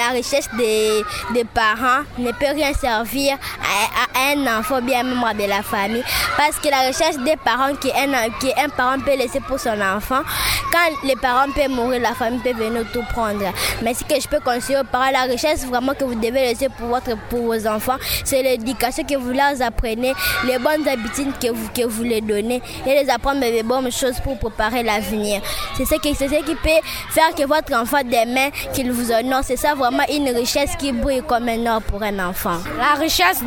la richesse des parents ne peut rien servir à un enfant, bien membre de la famille. Parce que la richesse des parents qu'un parent peut laisser pour son enfant, quand les parents peuvent mourir, la famille peut venir tout prendre. Mais ce que je peux conseiller aux parents, la richesse vraiment que vous devez laisser pour vos enfants, c'est l'éducation que vous leur apprenez, les bonnes habitudes que vous les donnez et les apprendre les bonnes choses pour préparer l'avenir. C'est ce qui peut faire que votre enfant demain, qu'il vous honore. C'est ça vraiment une richesse qui brille comme un or pour un enfant. La richesse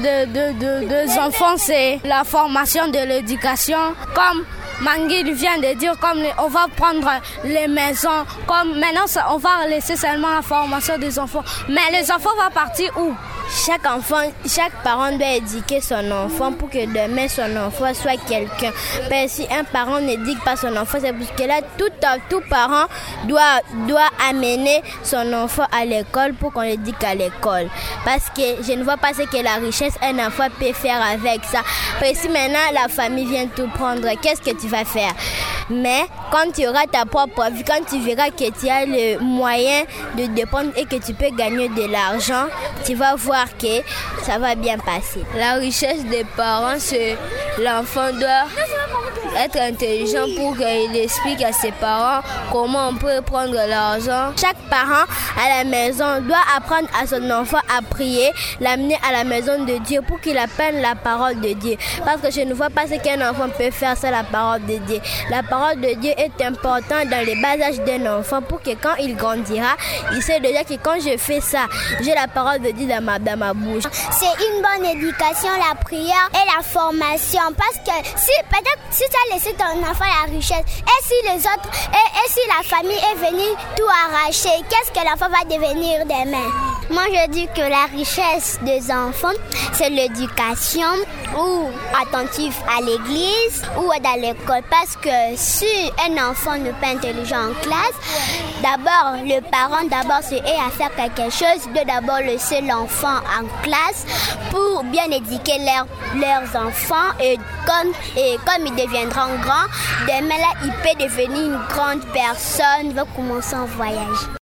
des enfants, c'est la formation de l'éducation. Comme Manguil vient de dire, comme on va prendre les maisons, comme maintenant on va laisser seulement la formation des enfants. Mais les enfants vont partir où? Chaque parent doit éduquer son enfant pour que demain son enfant soit quelqu'un. Parce que si un parent n'éduque pas son enfant, c'est parce que là tout parent doit amener son enfant à l'école pour qu'on l'éduque à l'école. Parce que je ne vois pas ce que la richesse un enfant peut faire avec ça. Parce que si maintenant la famille vient tout prendre, qu'est-ce que tu vas faire? Mais quand tu auras ta propre vie, quand tu verras que tu as le moyen de dépendre et que tu peux gagner de l'argent, tu vas voir que ça va bien passer. La richesse des parents, c'est l'enfant doit être intelligent pour qu'il explique à ses parents comment on peut prendre l'argent. Chaque parent à la maison doit apprendre à son enfant à prier, l'amener à la maison de Dieu pour qu'il apprenne la parole de Dieu. Parce que je ne vois pas ce qu'un enfant peut faire sans la parole de Dieu. La parole de Dieu est importante dans les bas âges d'un enfant pour que quand il grandira, il sait déjà que quand je fais ça, j'ai la parole de Dieu dans ma bouche. C'est une bonne éducation, la prière et la formation. Parce que si tu as laissé ton enfant la richesse et si les autres et si la famille est venue tout arracher, qu'est-ce que l'enfant va devenir demain? Moi je dis que la richesse des enfants c'est l'éducation ou attentif à l'église ou dans l'école. Parce que si un enfant n'est pas intelligent en classe, d'abord le parent c'est à faire quelque chose de d'abord laisser l'enfant en classe pour bien éduquer leurs enfants et comme ils deviendront grands, demain là, il peut devenir une grande personne, il va commencer un voyage.